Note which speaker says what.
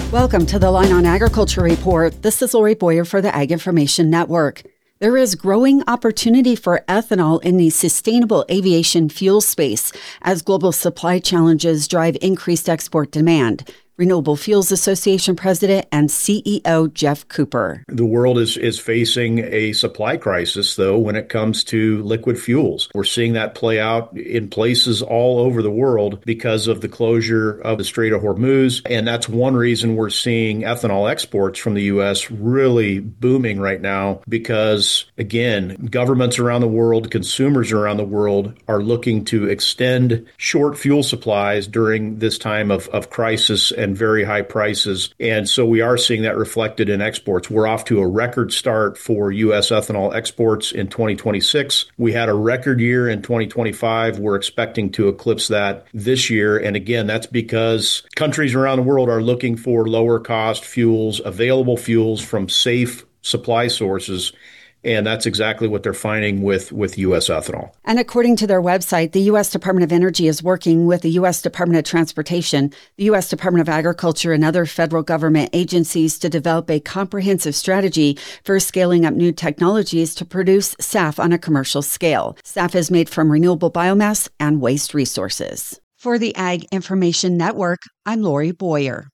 Speaker 1: Welcome to the Line on Agriculture Report. This is Lori Boyer for the Ag Information Network. There is growing opportunity for ethanol in the sustainable aviation fuel space as global supply challenges drive increased export demand. Renewable Fuels Association President and CEO Jeff Cooper.
Speaker 2: The world is facing a supply crisis, though, when it comes to liquid fuels. We're seeing that play out in places all over the world because of the closure of the Strait of Hormuz. And that's one reason we're seeing ethanol exports from the U.S. really booming right now because, again, governments around the world, consumers around the world are looking to extend short fuel supplies during this time of crisis and very high prices. And so we are seeing that reflected in exports. We're off to a record start for U.S. ethanol exports in 2026. We had a record year in 2025. We're expecting to eclipse that this year. And again, that's because countries around the world are looking for lower cost fuels, available fuels from safe supply sources. And that's exactly what they're finding with U.S. ethanol.
Speaker 1: And according to their website, the U.S. Department of Energy is working with the U.S. Department of Transportation, the U.S. Department of Agriculture, and other federal government agencies to develop a comprehensive strategy for scaling up new technologies to produce SAF on a commercial scale. SAF is made from renewable biomass and waste resources. For the Ag Information Network, I'm Lori Boyer.